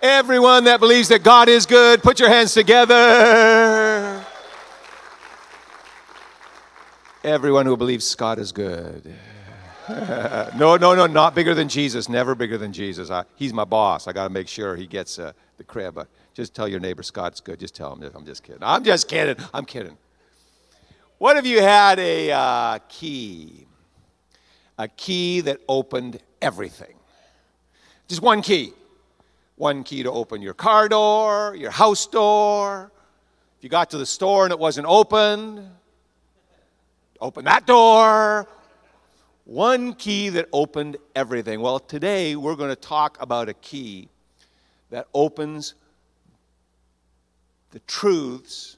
Everyone that believes that God is good, put your hands together. Everyone who believes God is good. No, not bigger than Jesus. Never bigger than Jesus. He's my boss. I got to make sure he gets the crib. But just tell your neighbor Scott's good. Just tell him. I'm just kidding. I'm kidding. What if you had a key? A key that opened everything. Just one key. One key to open your car door, your house door. If you got to the store and it wasn't open, open that door. One key that opened everything. Well, today we're going to talk about a key that opens the truths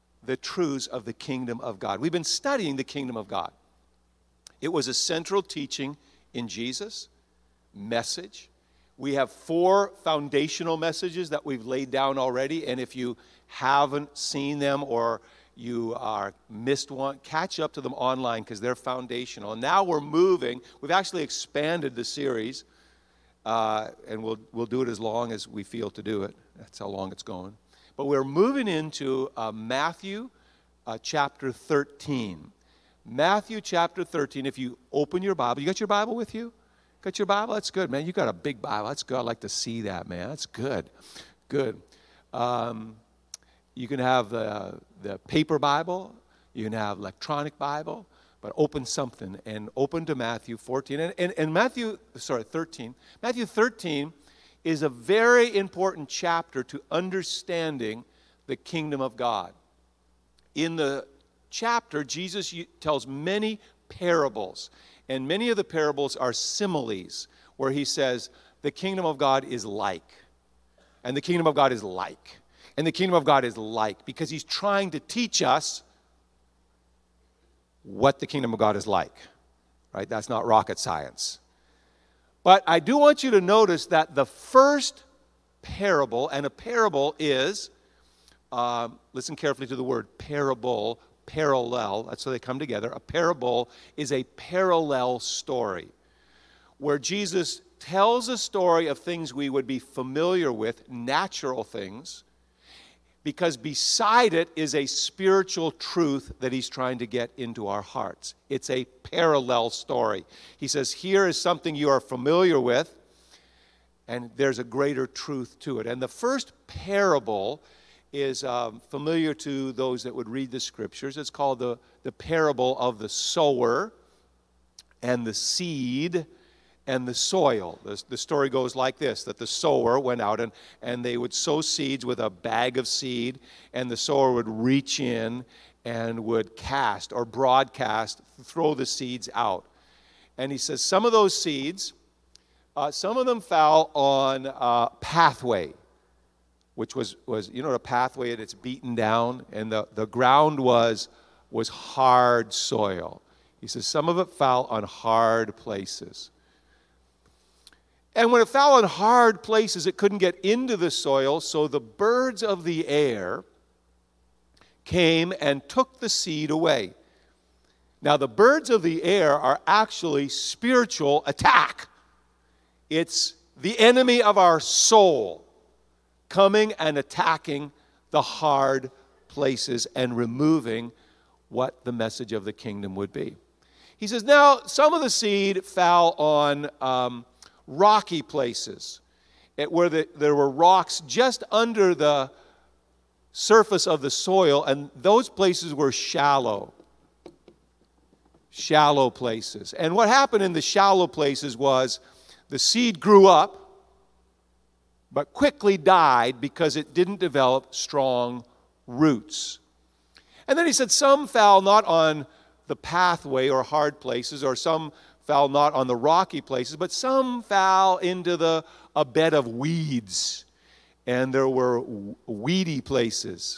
of the kingdom of God. We've been studying the kingdom of God. It was a central teaching in Jesus' message. We have 4 foundational messages that we've laid down already, and if you haven't seen them or you are missed one, catch up to them online because they're foundational. And now we're moving. We've actually expanded the series, and we'll do it as long as we feel to do it. That's how long it's going. But we're moving into Matthew chapter 13. Matthew chapter 13. If you open your Bible, you got your Bible with you? Got your Bible? That's good, man. You got a big Bible. That's good. I'd like to see that, man. That's good. Good. You can have the paper Bible. You can have electronic Bible. But open something and open to Matthew 14. And Matthew 13. Matthew 13 is a very important chapter to understanding the kingdom of God. In the chapter, Jesus tells many parables. And many of the parables are similes, where he says, the kingdom of God is like. And the kingdom of God is like. And the kingdom of God is like. Because he's trying to teach us what the kingdom of God is like. Right? That's not rocket science. But I do want you to notice that the first parable, and a parable is, listen carefully to the word parable, parallel, that's how they come together. A parable is a parallel story where Jesus tells a story of things we would be familiar with, natural things, because beside it is a spiritual truth that he's trying to get into our hearts. It's a parallel story. He says, here is something you are familiar with, and there's a greater truth to it. And the first parable is familiar to those that would read the scriptures. It's called the parable of the sower and the seed and the soil. The story goes like this, that the sower went out and they would sow seeds with a bag of seed, and the sower would reach in and would cast or broadcast, throw the seeds out. And he says some of those seeds, some of them fell on a pathway, which was a pathway, and it's beaten down, and the ground was hard soil. He says some of it fell on hard places. And when it fell on hard places, it couldn't get into the soil, so the birds of the air came and took the seed away. Now, the birds of the air are actually spiritual attack. It's the enemy of our soul coming and attacking the hard places and removing what the message of the kingdom would be. He says, now, some of the seed fell on rocky places, where there were rocks just under the surface of the soil, and those places were shallow places. And what happened in the shallow places was the seed grew up, but quickly died because it didn't develop strong roots. And then he said some fell not on the pathway or hard places, or some fell not on the rocky places, but some fell into a bed of weeds, and there were weedy places.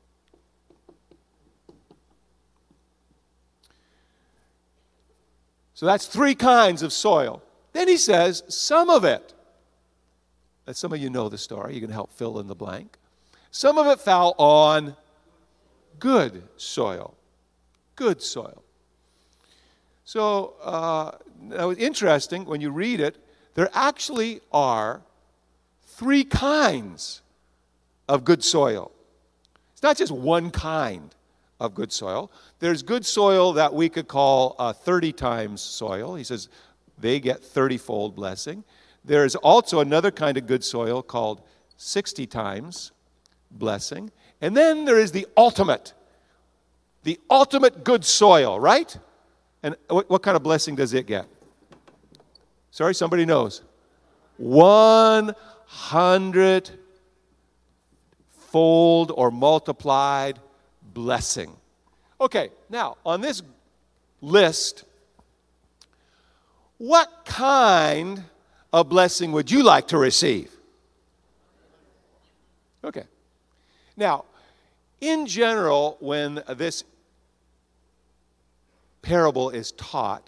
So that's 3 kinds of soil. Then he says some of it, and some of you know the story, you can help fill in the blank. Some of it fell on good soil. Good soil. So, now it's interesting, when you read it, there actually are three kinds of good soil. It's not just one kind of good soil. There's good soil that we could call 30 times soil. He says they get 30-fold blessing. There's also another kind of good soil called 60 times blessing. And then there is the ultimate good soil, right? And what kind of blessing does it get? Sorry, somebody knows. 100-fold or multiplied blessing. Okay, now on this list, what kind of blessing would you like to receive? Okay. Now, in general, when this parable is taught,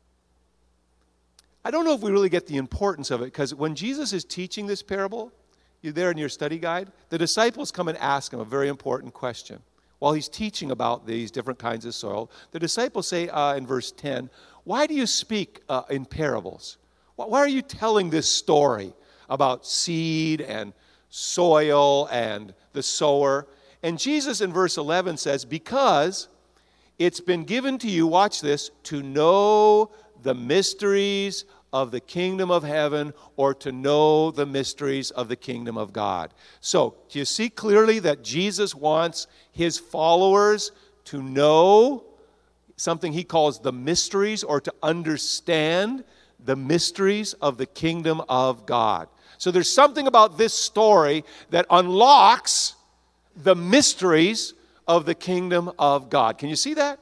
I don't know if we really get the importance of it, because when Jesus is teaching this parable, you're there in your study guide, the disciples come and ask him a very important question. While he's teaching about these different kinds of soil, the disciples say in verse 10, why do you speak in parables? Why are you telling this story about seed and soil and the sower? And Jesus in verse 11 says, because it's been given to you, watch this, to know the mysteries of the kingdom of heaven, or to know the mysteries of the kingdom of God. So, do you see clearly that Jesus wants his followers to know something he calls the mysteries, or to understand the mysteries of the kingdom of God? So there's something about this story that unlocks the mysteries of the kingdom of God. Can you see that?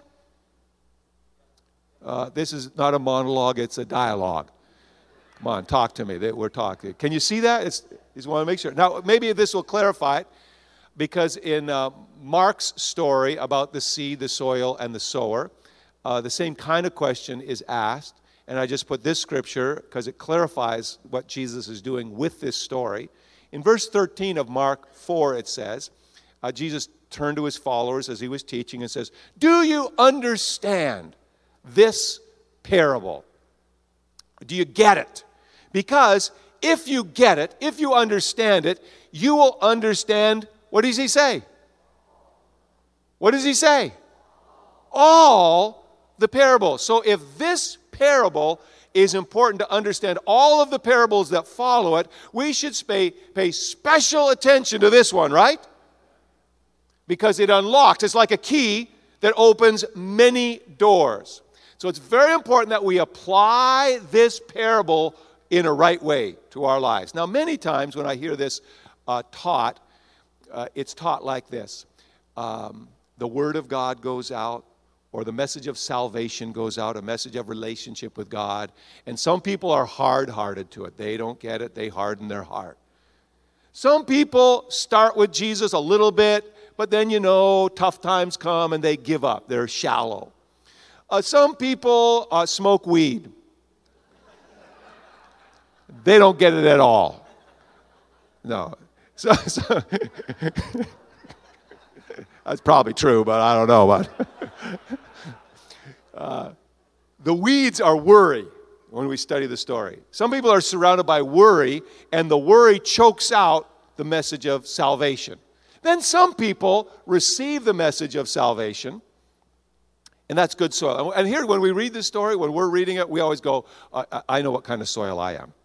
This is not a monologue, it's a dialogue. Come on, talk to me. We're talking. Can you see that? Just want to make sure. Now, maybe this will clarify it, because in Mark's story about the seed, the soil, and the sower, the same kind of question is asked. And I just put this scripture because it clarifies what Jesus is doing with this story. In verse 13 of Mark 4, it says, Jesus turned to his followers as he was teaching and says, do you understand this parable? Do you get it? Because if you get it, if you understand it, you will understand, what does he say? What does he say? All the parables. So if this parable is important to understand all of the parables that follow it, we should pay special attention to this one, right? Because it unlocks, it's like a key that opens many doors. So it's very important that we apply this parable in a right way to our lives. Now, many times when I hear this taught, it's taught like this. The Word of God goes out, or the message of salvation goes out, a message of relationship with God. And some people are hard-hearted to it. They don't get it. They harden their heart. Some people start with Jesus a little bit, but then, tough times come and they give up. They're shallow. Some people smoke weed. They don't get it at all. No. So that's probably true, but I don't know. But the weeds are worry when we study the story. Some people are surrounded by worry, and the worry chokes out the message of salvation. Then some people receive the message of salvation, and that's good soil. And here, when we read this story, when we're reading it, we always go, I know what kind of soil I am.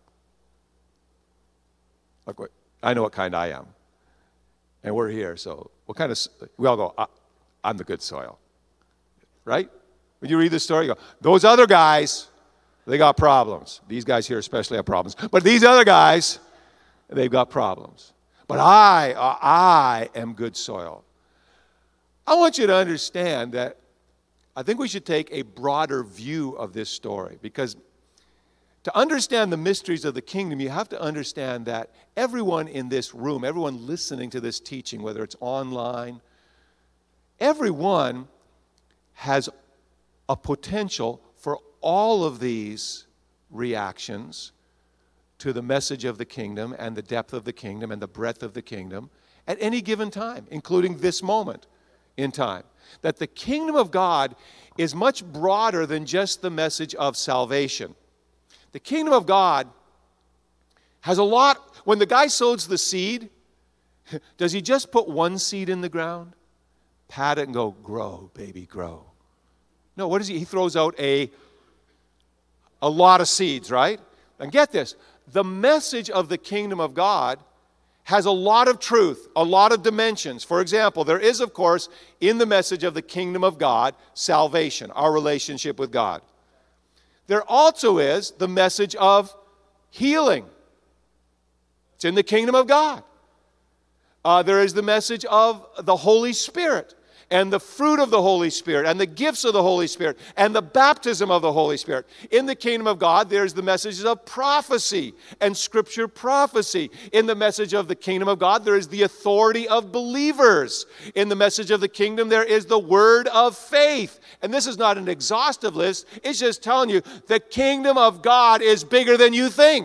I know what kind I am. And we're here, so we all go, I'm the good soil. Right? When you read this story, you go, those other guys, they got problems. These guys here especially have problems. But these other guys, they've got problems. But I am good soil. I want you to understand that I think we should take a broader view of this story, because to understand the mysteries of the kingdom, you have to understand that everyone in this room, everyone listening to this teaching, whether it's online, everyone has a potential for all of these reactions to the message of the kingdom and the depth of the kingdom and the breadth of the kingdom at any given time, including this moment in time. That the kingdom of God is much broader than just the message of salvation. The kingdom of God Has a lot. When the guy sows the seed, does he just put one seed in the ground, pat it and go, grow, baby, grow? No, what does he? He throws out a lot of seeds, right? And get this, the message of the kingdom of God has a lot of truth, a lot of dimensions. For example, there is, of course, in the message of the kingdom of God, salvation, our relationship with God. There also is the message of healing. It's in the kingdom of God. There is the message of the Holy Spirit and the fruit of the Holy Spirit and the gifts of the Holy Spirit and the baptism of the Holy Spirit. In the kingdom of God, there's the messages of prophecy and scripture prophecy. In the message of the kingdom of God, there is the authority of believers. In the message of the kingdom, there is the word of faith. And this is not an exhaustive list. It's just telling you the kingdom of God is bigger than you think.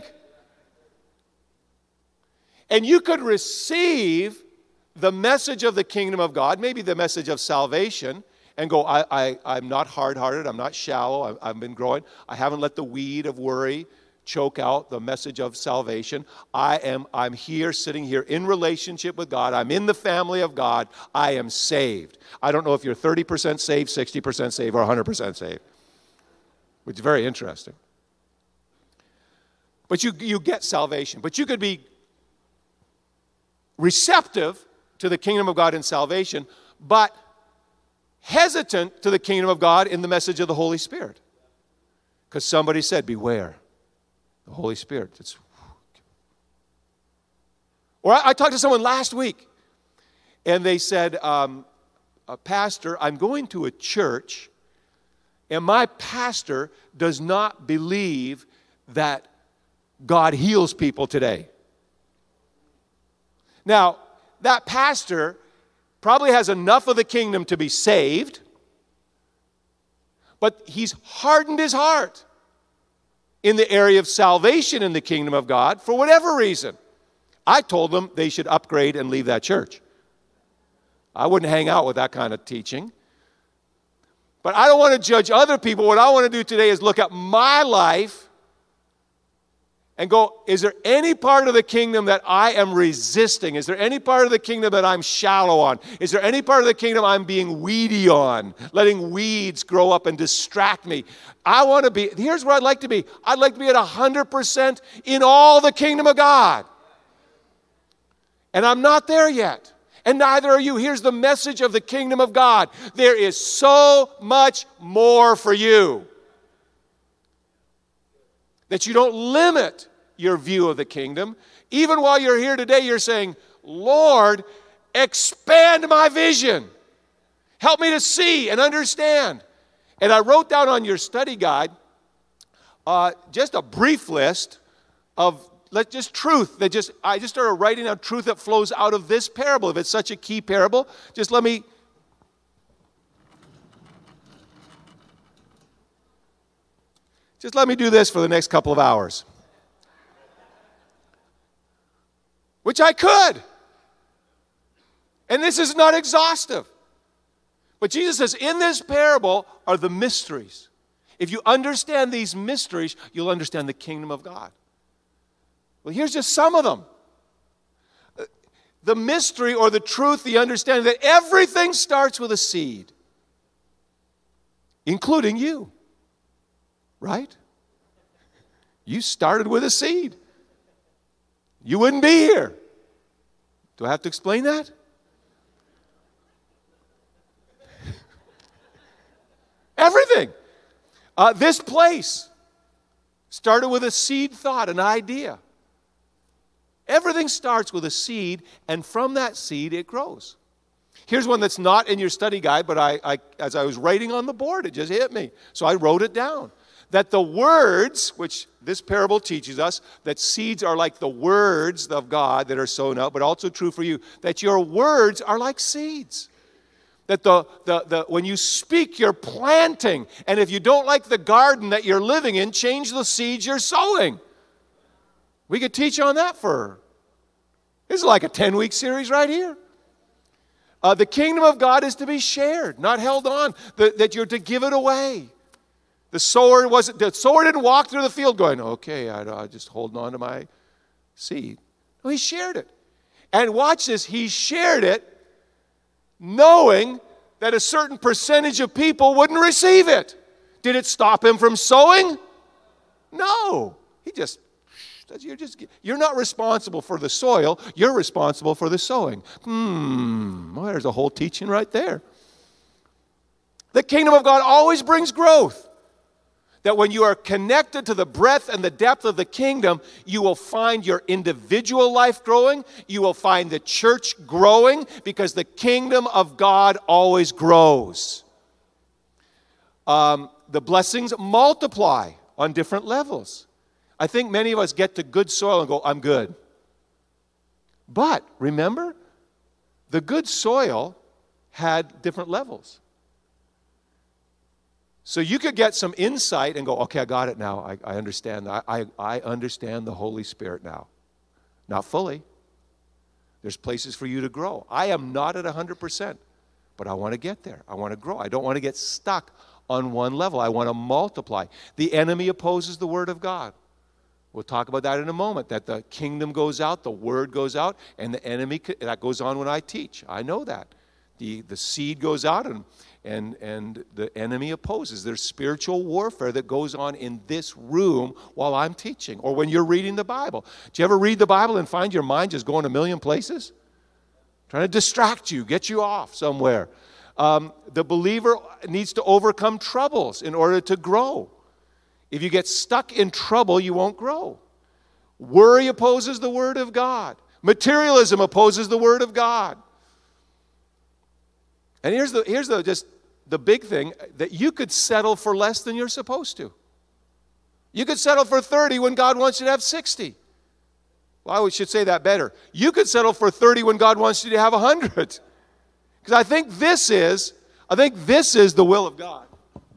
And you could receive the message of the kingdom of God, maybe the message of salvation, and go, I'm not hard-hearted, I'm not shallow, I've been growing, I haven't let the weed of worry choke out the message of salvation. I'm here, sitting here in relationship with God, I'm in the family of God, I am saved. I don't know if you're 30% saved, 60% saved, or 100% saved, which is very interesting. But you get salvation. But you could be receptive to the kingdom of God in salvation, but hesitant to the kingdom of God in the message of the Holy Spirit. Because somebody said, beware, the Holy Spirit. Or I talked to someone last week, and they said, Pastor, I'm going to a church, and my pastor does not believe that God heals people today. Now, that pastor probably has enough of the kingdom to be saved, but he's hardened his heart in the area of salvation in the kingdom of God for whatever reason. I told them they should upgrade and leave that church. I wouldn't hang out with that kind of teaching. But I don't want to judge other people. What I want to do today is look at my life and go, is there any part of the kingdom that I am resisting? Is there any part of the kingdom that I'm shallow on? Is there any part of the kingdom I'm being weedy on, letting weeds grow up and distract me? I want to be, here's where I'd like to be. I'd like to be at 100% in all the kingdom of God. And I'm not there yet. And neither are you. Here's the message of the kingdom of God. There is so much more for you. That you don't limit your view of the kingdom. Even while you're here today, you're saying, Lord, expand my vision. Help me to see and understand. And I wrote down on your study guide just a brief list of just truth. I just started writing down truth that flows out of this parable. If it's such a key parable, just let me do this for the next couple of hours. Which I could. And this is not exhaustive. But Jesus says, in this parable are the mysteries. If you understand these mysteries, you'll understand the kingdom of God. Well, here's just some of them. The mystery or the truth, the understanding that everything starts with a seed. Including you. Right? You started with a seed. You wouldn't be here. Do I have to explain that? Everything. This place started with a seed thought, an idea. Everything starts with a seed, and from that seed it grows. Here's one that's not in your study guide, but as I was writing on the board, it just hit me. So I wrote it down. That the words, which this parable teaches us, that seeds are like the words of God that are sown out, but also true for you, that your words are like seeds. That when you speak, you're planting. And if you don't like the garden that you're living in, change the seeds you're sowing. We could teach on that this is like a 10-week series right here. The kingdom of God is to be shared, not held on, that you're to give it away. The sower didn't walk through the field going, okay, I just holding on to my seed. No, he shared it. And watch this, he shared it knowing that a certain percentage of people wouldn't receive it. Did it stop him from sowing? No. You're not responsible for the soil, you're responsible for the sowing. Well, there's a whole teaching right there. The kingdom of God always brings growth. That when you are connected to the breadth and the depth of the kingdom, you will find your individual life growing. You will find the church growing because the kingdom of God always grows. The blessings multiply on different levels. I think many of us get to good soil and go, I'm good. But remember, the good soil had different levels. So you could get some insight and go, okay, I got it now. I understand. I understand the Holy Spirit now. Not fully. There's places for you to grow. I am not at 100%, but I want to get there. I want to grow. I don't want to get stuck on one level. I want to multiply. The enemy opposes the word of God. We'll talk about that in a moment, that the kingdom goes out, the word goes out, and the enemy, that goes on when I teach. I know that. The seed goes out and the enemy opposes. There's spiritual warfare that goes on in this room while I'm teaching or when you're reading the Bible. Do you ever read the Bible and find your mind just going a million places? Trying to distract you, get you off somewhere. The believer needs to overcome troubles in order to grow. If you get stuck in trouble, you won't grow. Worry opposes the Word of God. Materialism opposes the Word of God. And here's the big thing, that you could settle for less than you're supposed to. You could settle for 30 when God wants you to have 60. Well, I should say that better. You could settle for 30 when God wants you to have 100. Because I think this is the will of God.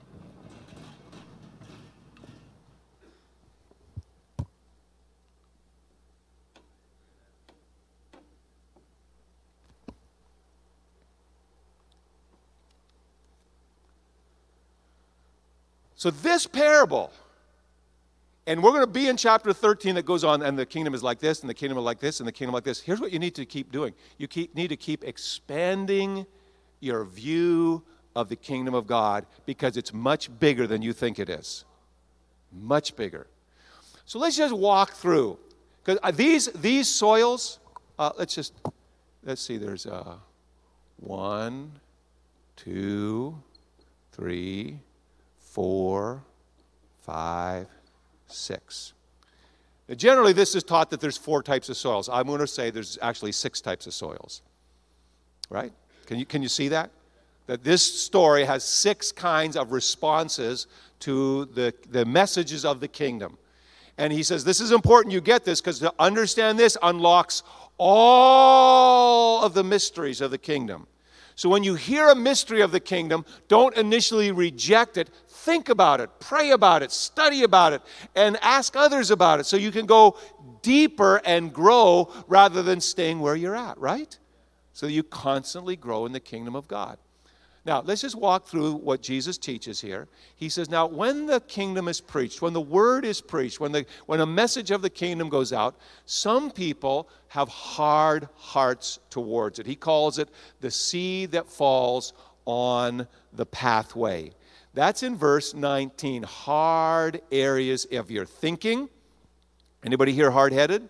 So this parable, and we're going to be in chapter 13 that goes on, and the kingdom is like this, and the kingdom is like this, and the kingdom like this. Here's what you need to keep doing. You need to keep expanding your view of the kingdom of God because it's much bigger than you think it is. Much bigger. So let's just walk through. Because these soils, let's see, there's 1, 2, 3, 4, 5, 6. Now, generally, this is taught that there's 4 types of soils. I'm going to say there's actually 6 types of soils. Right? Can you see that? That this story has 6 kinds of responses to the messages of the kingdom. And he says, this is important you get this, because to understand this unlocks all of the mysteries of the kingdom. So when you hear a mystery of the kingdom, don't initially reject it. Think about it, pray about it, study about it, and ask others about it so you can go deeper and grow rather than staying where you're at, right? So you constantly grow in the kingdom of God. Now, let's just walk through what Jesus teaches here. He says, now, when the kingdom is preached, when the word is preached, when a message of the kingdom goes out, some people have hard hearts towards it. He calls it the seed that falls on the pathway. That's in verse 19. Hard areas of your thinking. Anybody here hard-headed?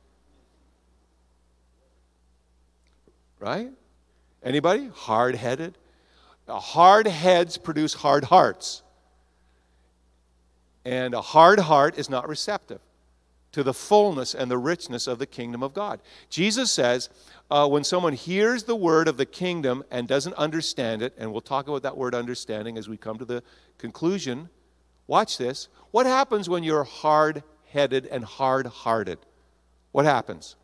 Right? Anybody? Hard-headed? Hard heads produce hard hearts. And a hard heart is not receptive to the fullness and the richness of the kingdom of God. Jesus says, when someone hears the word of the kingdom and doesn't understand it, and we'll talk about that word understanding as we come to the conclusion, watch this. What happens when you're hard-headed and hard-hearted? What happens?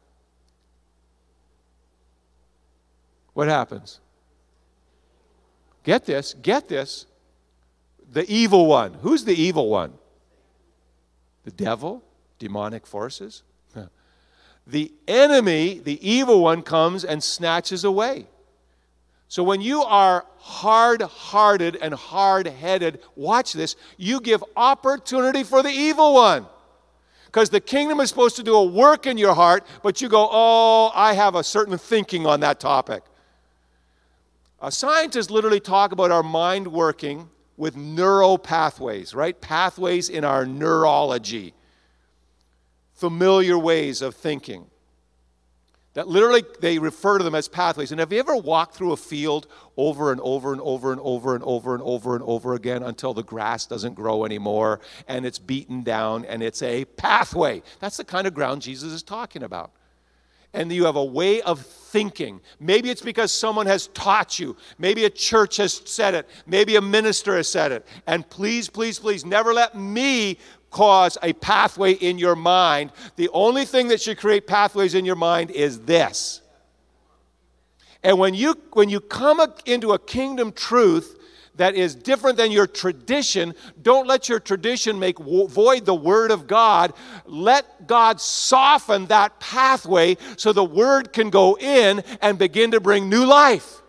What happens? Get this. The evil one. Who's the evil one? The devil? Demonic forces? The enemy, the evil one, comes and snatches away. So when you are hard-hearted and hard-headed, watch this, you give opportunity for the evil one. Because the kingdom is supposed to do a work in your heart, but you go, oh, I have a certain thinking on that topic. Scientists literally talk about our mind working with neural pathways, right? Pathways in our neurology. Familiar ways of thinking. That literally, they refer to them as pathways. And have you ever walked through a field over and over and over and over and over and over and over again until the grass doesn't grow anymore and it's beaten down and it's a pathway? That's the kind of ground Jesus is talking about. And you have a way of thinking. Maybe it's because someone has taught you. Maybe a church has said it. Maybe a minister has said it. And please, please, please, never let me cause a pathway in your mind. The only thing that should create pathways in your mind is this. And when you come into a kingdom truth that is different than your tradition, don't let your tradition make void the Word of God. Let God soften that pathway so the Word can go in and begin to bring new life.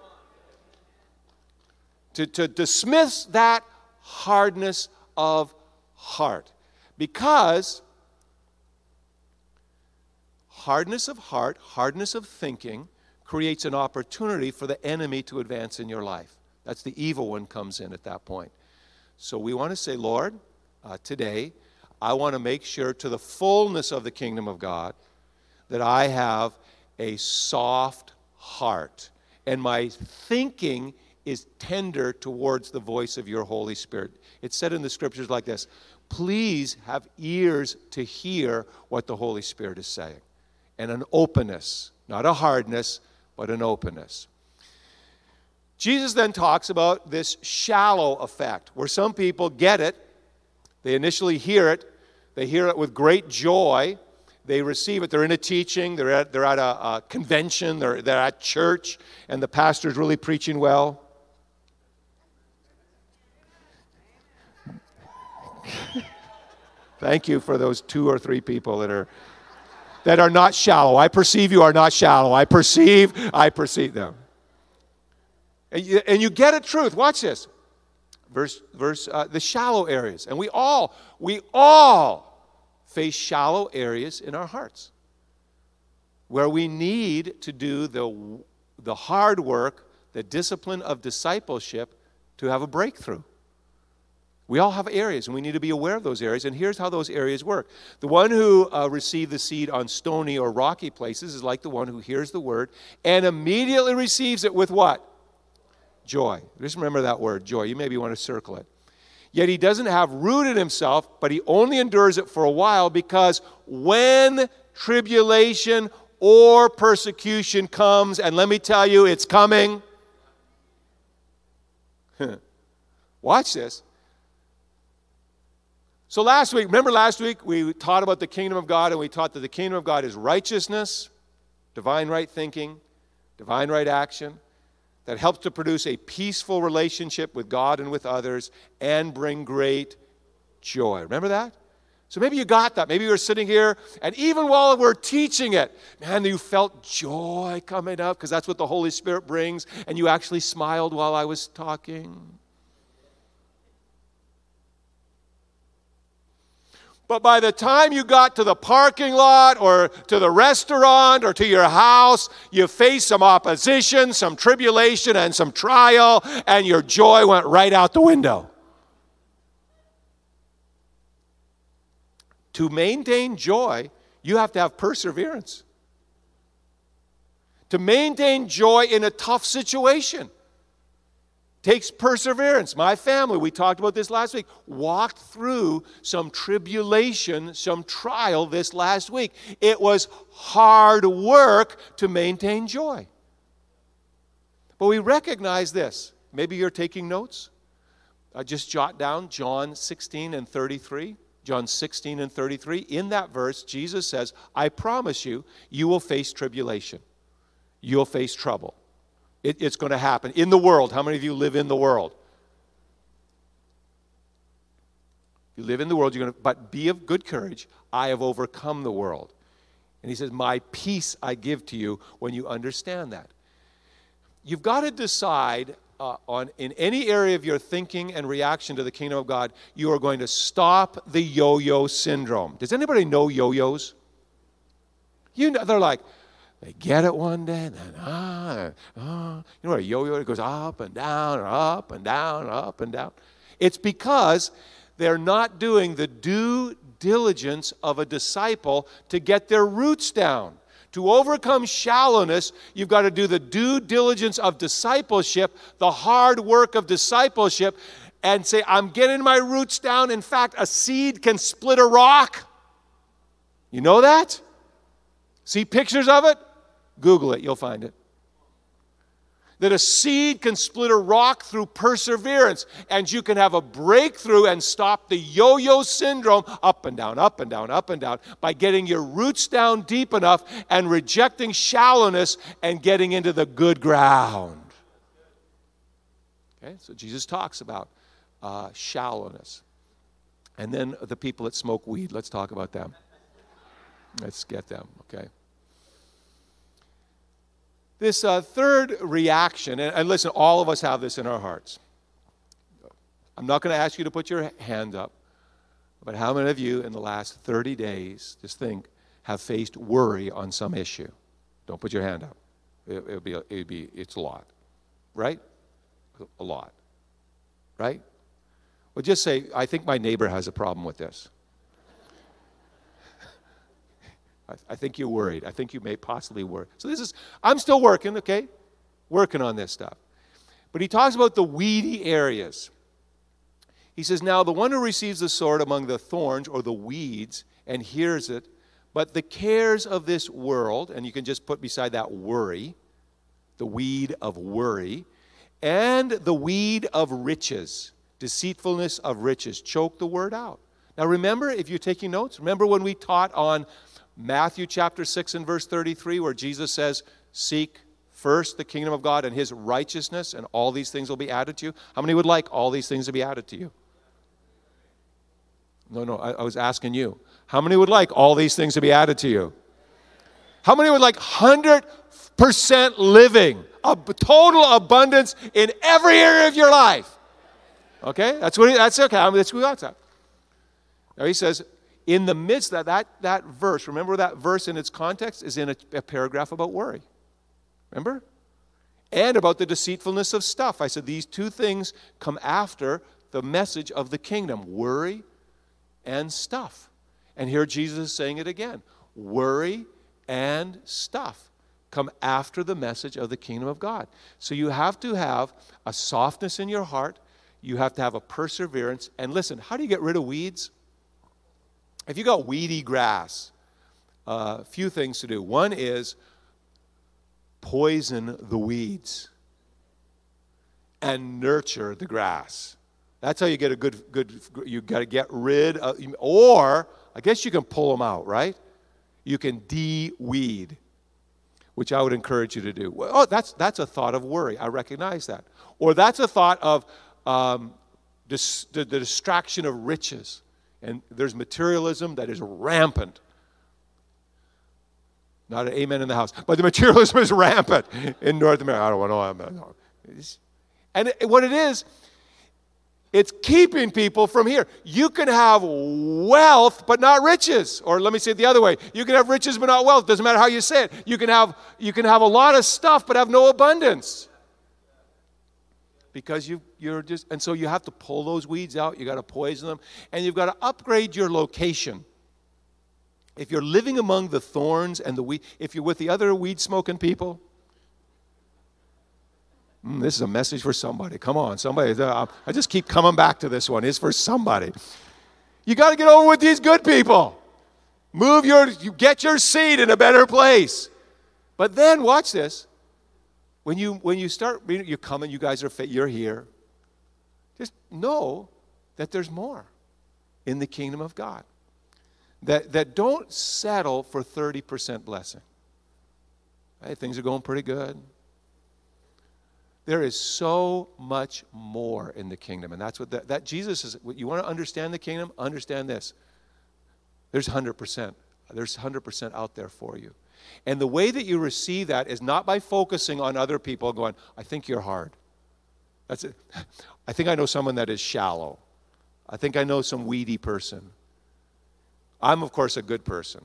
To dismiss that hardness of heart. Because hardness of heart, hardness of thinking, creates an opportunity for the enemy to advance in your life. That's the evil one comes in at that point. So we want to say, Lord, today, I want to make sure to the fullness of the kingdom of God that I have a soft heart. And my thinking is tender towards the voice of your Holy Spirit. It's said in the scriptures like this. Please have ears to hear what the Holy Spirit is saying. And an openness, not a hardness, but an openness. Jesus then talks about this shallow effect, where some people get it, they initially hear it with great joy, they receive it, they're in a teaching, they're at a convention, they're at church, and the pastor's really preaching well. Thank you for those 2 or 3 people that are not shallow. I perceive you are not shallow. I perceive them. And you get a truth. Watch this. Verse the shallow areas. And we all face shallow areas in our hearts where we need to do the hard work, the discipline of discipleship to have a breakthrough. We all have areas, and we need to be aware of those areas. And here's how those areas work. The one who received the seed on stony or rocky places is like the one who hears the word and immediately receives it with what? Joy. Just remember that word, joy. You maybe want to circle it. Yet he doesn't have root in himself, but he only endures it for a while, because when tribulation or persecution comes, and let me tell you, it's coming. Watch this. So remember last week we taught about the kingdom of God, and we taught that the kingdom of God is righteousness, divine right thinking, divine right action, that helps to produce a peaceful relationship with God and with others and bring great joy. Remember that? So maybe you got that. Maybe you were sitting here, and even while we're teaching it, man, you felt joy coming up because that's what the Holy Spirit brings, and you actually smiled while I was talking. But by the time you got to the parking lot or to the restaurant or to your house, you faced some opposition, some tribulation, and some trial, and your joy went right out the window. To maintain joy, you have to have perseverance. To maintain joy in a tough situation takes perseverance. My family, we talked about this last week, walked through some tribulation, some trial this last week. It was hard work to maintain joy. But we recognize this. Maybe you're taking notes. Just jot down John 16 and 33. John 16 and 33. In that verse, Jesus says, I promise you, you will face tribulation. You'll face trouble. It's going to happen. In the world. How many of you live in the world? You live in the world, but be of good courage. I have overcome the world. And he says, my peace I give to you when you understand that. You've got to decide in any area of your thinking and reaction to the kingdom of God, you are going to stop the yo-yo syndrome. Does anybody know yo-yos? You know, they're like, they get it one day, and then, you know what a yo-yo, it goes up and down, or up and down, or up and down. It's because they're not doing the due diligence of a disciple to get their roots down. To overcome shallowness, you've got to do the due diligence of discipleship, the hard work of discipleship, and say, I'm getting my roots down. In fact, a seed can split a rock. You know that? See pictures of it? Google it, you'll find it. That a seed can split a rock through perseverance, and you can have a breakthrough and stop the yo-yo syndrome up and down, up and down, up and down by getting your roots down deep enough and rejecting shallowness and getting into the good ground. Okay, so Jesus talks about shallowness. And then the people that smoke weed, let's talk about them. Let's get them, okay? This third reaction, and listen, all of us have this in our hearts. I'm not going to ask you to put your hand up, but how many of you in the last 30 days, just think, have faced worry on some issue? Don't put your hand up. It's a lot, right? A lot, right? Well, just say, I think my neighbor has a problem with this. I think you're worried. I think you may possibly worry. So I'm still working, okay? Working on this stuff. But he talks about the weedy areas. He says, now the one who receives the sword among the thorns or the weeds and hears it, but the cares of this world, and you can just put beside that worry, the weed of worry, and the weed of riches, deceitfulness of riches, choke the word out. Now remember, if you're taking notes, remember when we taught on Matthew chapter 6 and verse 33, where Jesus says, seek first the kingdom of God and his righteousness, and all these things will be added to you. How many would like all these things to be added to you? No, I was asking you. How many would like all these things to be added to you? How many would like 100% living, a total abundance in every area of your life? Okay, that's okay. That's what we got that. Now he says, in the midst of that verse, remember that verse in its context is in a paragraph about worry. Remember? And about the deceitfulness of stuff. I said these two things come after the message of the kingdom. Worry and stuff. And here Jesus is saying it again. Worry and stuff come after the message of the kingdom of God. So you have to have a softness in your heart. You have to have a perseverance. And listen, how do you get rid of weeds? If you got weedy grass, a few things to do. One is poison the weeds and nurture the grass. That's how you get a good you got to get rid of, or I guess you can pull them out, right? You can de-weed, which I would encourage you to do. Well, that's a thought of worry. I recognize that. Or that's a thought of the distraction of riches. And there's materialism that is rampant. Not an amen in the house. But the materialism is rampant in North America. I don't know. And what it is, it's keeping people from here. You can have wealth but not riches. Or let me say it the other way. You can have riches but not wealth. Doesn't matter how you say it. You can have a lot of stuff but have no abundance. Because you're just, and so you have to pull those weeds out. You got to poison them, and you've got to upgrade your location. If you're living among the thorns and the weed, if you're with the other weed smoking people, this is a message for somebody. Come on, somebody. I just keep coming back to this one. It's for somebody. You got to get over with these good people. You get your seed in a better place. But then watch this. When you start, you're coming, you guys you're here. Just know that there's more in the kingdom of God. That don't settle for 30% blessing. Right? Things are going pretty good. There is so much more in the kingdom, and that's what that Jesus is. You want to understand the kingdom? Understand this. There's 100%. There's 100% out there for you. And the way that you receive that is not by focusing on other people going, I think you're hard. That's it. I think I know someone that is shallow. I think I know some weedy person. I'm, of course, a good person.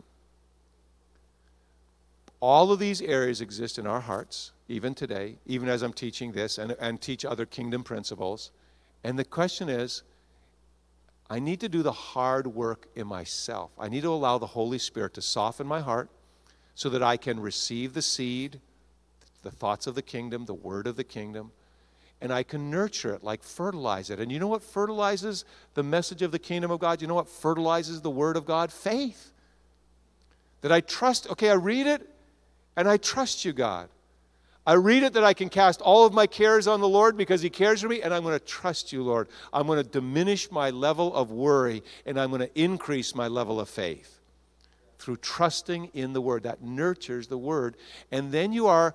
All of these areas exist in our hearts, even today, even as I'm teaching this and teach other kingdom principles. And the question is, I need to do the hard work in myself. I need to allow the Holy Spirit to soften my heart so that I can receive the seed, the thoughts of the kingdom, the word of the kingdom, and I can nurture it, like fertilize it. And you know what fertilizes the message of the kingdom of God? You know what fertilizes the word of God? Faith. That I trust, okay, I read it, and I trust you, God. I read it that I can cast all of my cares on the Lord because he cares for me, and I'm going to trust you, Lord. I'm going to diminish my level of worry, and I'm going to increase my level of faith through trusting in the word. That nurtures the word. And then you are,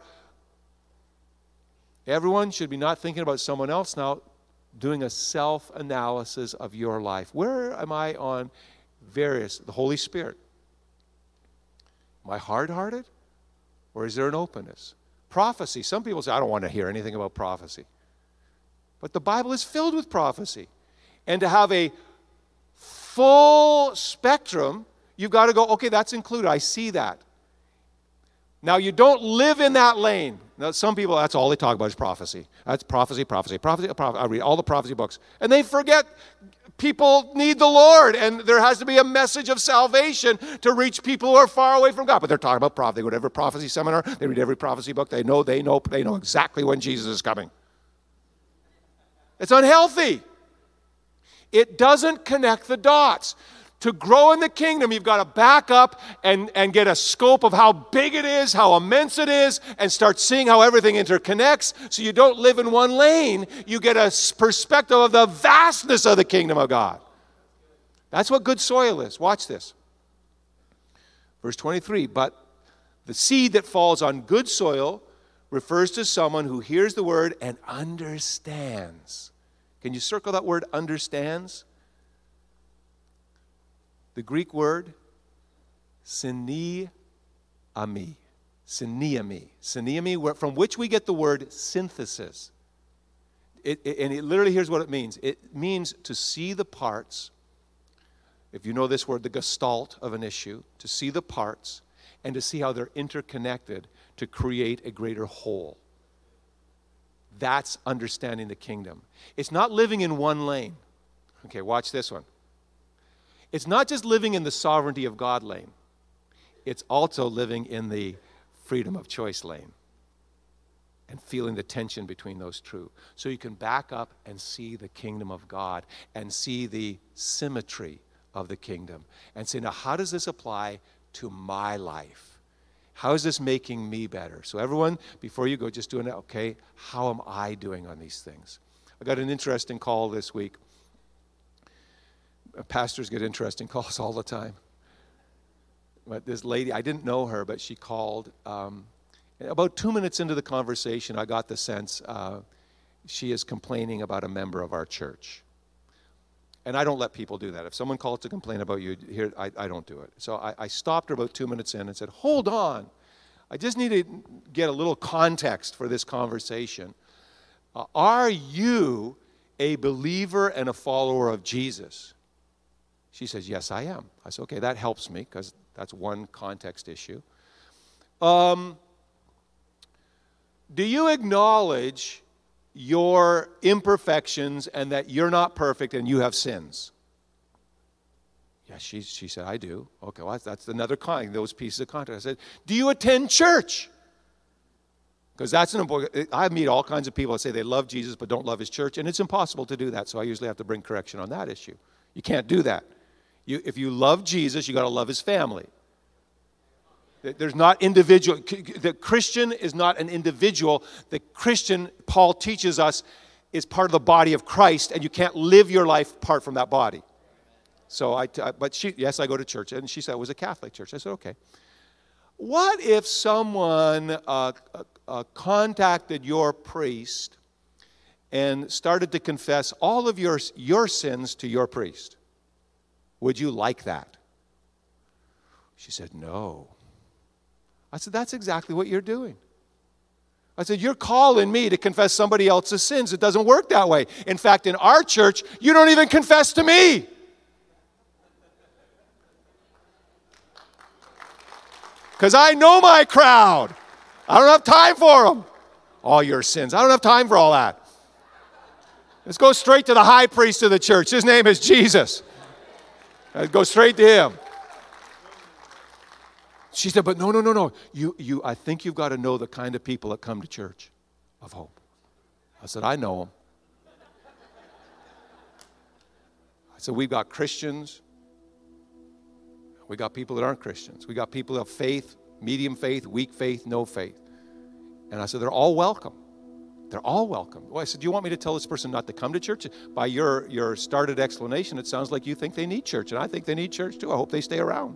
everyone should be not thinking about someone else now, doing a self-analysis of your life. Where am I on the Holy Spirit? Am I hard-hearted? Or is there an openness? Prophecy. Some people say, I don't want to hear anything about prophecy. But the Bible is filled with prophecy. And to have a full spectrum, you've got to go, okay, that's included. I see that. Now, you don't live in that lane. Now, some people, that's all they talk about is prophecy. That's prophecy, prophecy, prophecy, prophecy. I read all the prophecy books. And they forget people need the Lord, and there has to be a message of salvation to reach people who are far away from God. But they're talking about prophecy. They go to every prophecy seminar. They read every prophecy book. They know exactly when Jesus is coming. It's unhealthy. It doesn't connect the dots. To grow in the kingdom, you've got to back up and get a scope of how big it is, how immense it is, and start seeing how everything interconnects. So you don't live in one lane. You get a perspective of the vastness of the kingdom of God. That's what good soil is. Watch this. Verse 23, but the seed that falls on good soil refers to someone who hears the word and understands. Can you circle that word, understands? The Greek word, syneami. Syneami, from which we get the word synthesis. Literally, here's what it means. It means to see the parts, if you know this word, the gestalt of an issue, to see the parts and to see how they're interconnected to create a greater whole. That's understanding the kingdom. It's not living in one lane. Okay, watch this one. It's not just living in the sovereignty of God lane. It's also living in the freedom of choice lane and feeling the tension between those two. So you can back up and see the kingdom of God and see the symmetry of the kingdom and say, now how does this apply to my life? How is this making me better? So everyone, before you go, just doing it, okay, how am I doing on these things? I got an interesting call this week. Pastors get interesting calls all the time. But this lady, I didn't know her, but she called. About 2 minutes into the conversation, I got the sense she is complaining about a member of our church. And I don't let people do that. If someone calls to complain about you, here, I don't do it. So I stopped her about 2 minutes in and said, hold on. I just need to get a little context for this conversation. Are you a believer and a follower of Jesus? She says, yes, I am. I said, okay, that helps me because that's one context issue. Do you acknowledge your imperfections and that you're not perfect and you have sins? Yes, she said, I do. Okay, well, that's another those pieces of context. I said, do you attend church? Because that's an important, I meet all kinds of people that say they love Jesus but don't love his church, and it's impossible to do that, so I usually have to bring correction on that issue. You can't do that. If you love Jesus, you got to love his family. There's not individual. The Christian is not an individual. The Christian, Paul teaches us, is part of the body of Christ, and you can't live your life apart from that body. So yes, I go to church, and she said it was a Catholic church. I said, okay. What if someone contacted your priest and started to confess all of your sins to your priest? Would you like that? She said, no. I said, that's exactly what you're doing. I said, you're calling me to confess somebody else's sins. It doesn't work that way. In fact, in our church, you don't even confess to me. Because I know my crowd. I don't have time for them. All your sins. I don't have time for all that. Let's go straight to the high priest of the church. His name is Jesus. Let's go straight to him. She said, but no. I think you've got to know the kind of people that come to Church of Hope. I said, I know them. I said, we've got Christians. We got people that aren't Christians. We got people that have faith, medium faith, weak faith, no faith. And I said, they're all welcome. They're all welcome. Well, I said, do you want me to tell this person not to come to church? By your started explanation, it sounds like you think they need church. And I think they need church too. I hope they stay around.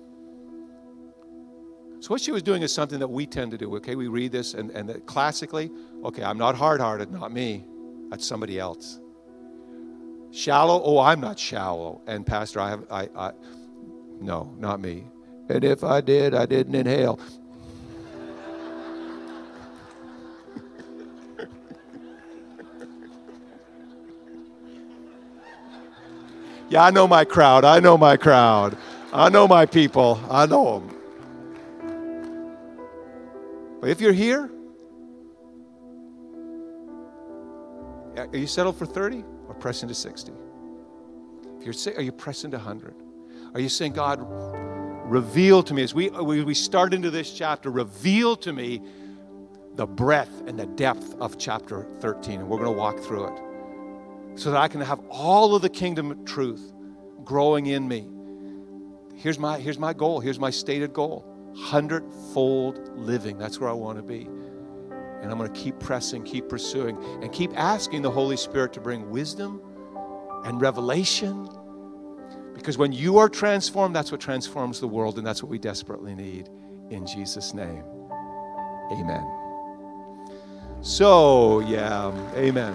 So what she was doing is something that we tend to do, okay? We read this, and classically, okay, I'm not hard-hearted, not me. That's somebody else. Shallow? Oh, I'm not shallow. And Pastor, no, not me. And if I did, I didn't inhale. Yeah, I know my crowd. I know my people. I know them. But if you're here, are you settled for 30 or pressing to 60? If you're sick, are you pressing to 100? Are you saying, God, reveal to me, as we start into this chapter, reveal to me the breadth and the depth of chapter 13, and we're going to walk through it so that I can have all of the kingdom truth growing in me. Here's my goal. Here's my stated goal. 100-fold living. That's where I want to be. And I'm going to keep pressing, keep pursuing, and keep asking the Holy Spirit to bring wisdom and revelation. Because when you are transformed, that's what transforms the world, and that's what we desperately need. In Jesus' name, amen. So, yeah, amen.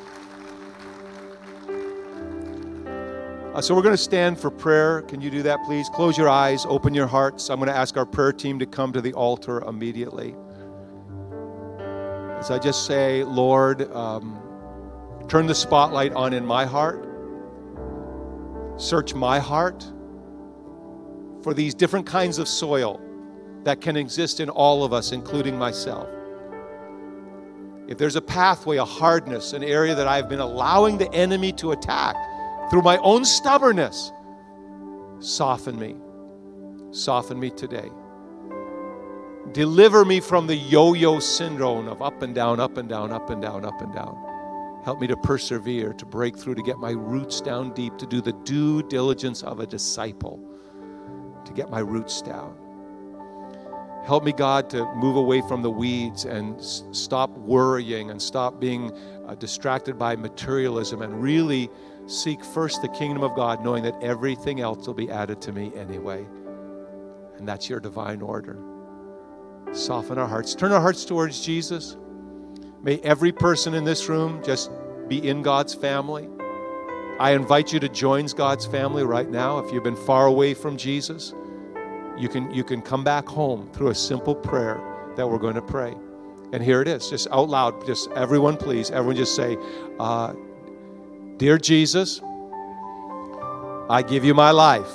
So we're going to stand for prayer. Can you do that, please? Close your eyes, open your hearts. I'm going to ask our prayer team to come to the altar immediately. As I just say, Lord, turn the spotlight on in my heart. Search my heart for these different kinds of soil that can exist in all of us, including myself. If there's a pathway, a hardness, an area that I've been allowing the enemy to attack through my own stubbornness, soften me. Soften me today. Deliver me from the yo-yo syndrome of up and down, up and down, up and down, up and down. Help me to persevere, to break through, to get my roots down deep, to do the due diligence of a disciple, to get my roots down. Help me, God, to move away from the weeds and stop worrying and stop being distracted by materialism and really seek first the kingdom of God, knowing that everything else will be added to me anyway. And that's your divine order. Soften our hearts. Turn our hearts towards Jesus. May every person in this room just be in God's family. I invite you to join God's family right now. If you've been far away from Jesus, you can come back home through a simple prayer that we're going to pray. And here it is, just out loud, just everyone please, everyone just say, Dear Jesus, I give you my life.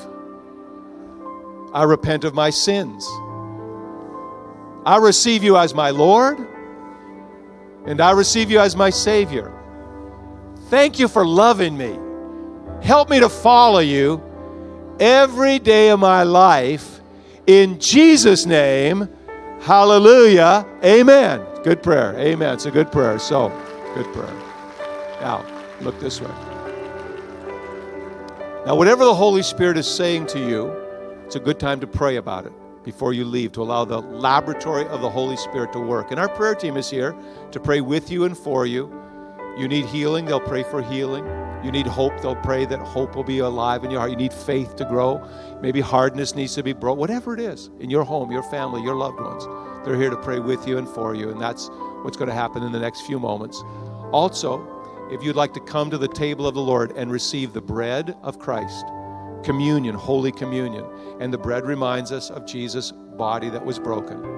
I repent of my sins. I receive you as my Lord, and I receive you as my Savior. Thank you for loving me. Help me to follow you every day of my life. In Jesus' name, hallelujah, amen. Good prayer, amen. It's a good prayer, so good prayer. Now, look this way. Now, whatever the Holy Spirit is saying to you, it's a good time to pray about it before you leave, to allow the laboratory of the Holy Spirit to work. And our prayer team is here to pray with you and for you. You need healing, they'll pray for healing. You need hope, they'll pray that hope will be alive in your heart. You need faith to grow. Maybe hardness needs to be broken. Whatever it is, in your home, your family, your loved ones, they're here to pray with you and for you. And that's what's going to happen in the next few moments. Also, if you'd like to come to the table of the Lord and receive the bread of Christ, communion, Holy Communion, and the bread reminds us of Jesus' body that was broken.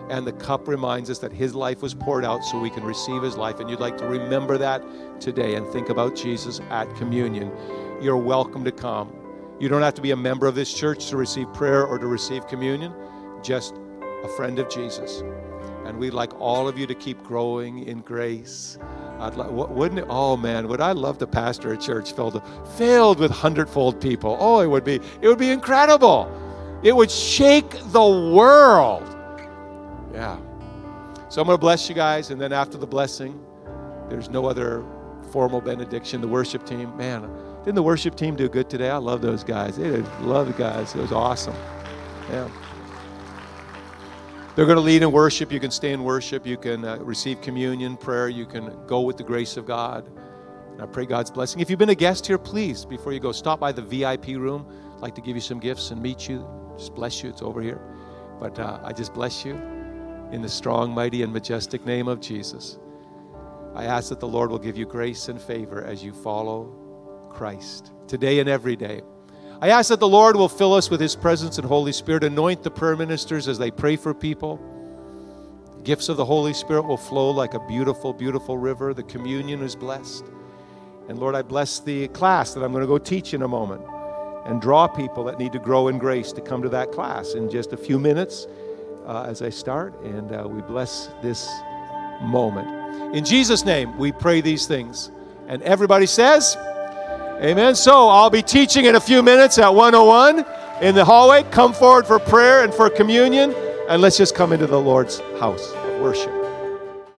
And the cup reminds us that his life was poured out so we can receive his life. And you'd like to remember that today and think about Jesus at communion, you're welcome to come. You don't have to be a member of this church to receive prayer or to receive communion, just a friend of Jesus. And we'd like all of you to keep growing in grace. Wouldn't it? Oh man, would I love to pastor a church filled with 100-fold people? Oh, it would be incredible. It would shake the world. Yeah. So I'm going to bless you guys, and then after the blessing, there's no other formal benediction. The worship team, man, didn't the worship team do good today? I love those guys. Love the guys. It was awesome. Yeah. They're going to lead in worship. You can stay in worship. You can receive communion, prayer. You can go with the grace of God. And I pray God's blessing. If you've been a guest here, please, before you go, stop by the VIP room. I'd like to give you some gifts and meet you. Just bless you. It's over here. But I just bless you in the strong, mighty, and majestic name of Jesus. I ask that the Lord will give you grace and favor as you follow Christ today and every day. I ask that the Lord will fill us with his presence and Holy Spirit. Anoint the prayer ministers as they pray for people. The gifts of the Holy Spirit will flow like a beautiful, beautiful river. The communion is blessed. And Lord, I bless the class that I'm going to go teach in a moment and draw people that need to grow in grace to come to that class in just a few minutes as I start. And we bless this moment. In Jesus' name, we pray these things. And everybody says, amen. So I'll be teaching in a few minutes at 101 in the hallway. Come forward for prayer and for communion, and let's just come into the Lord's house of worship.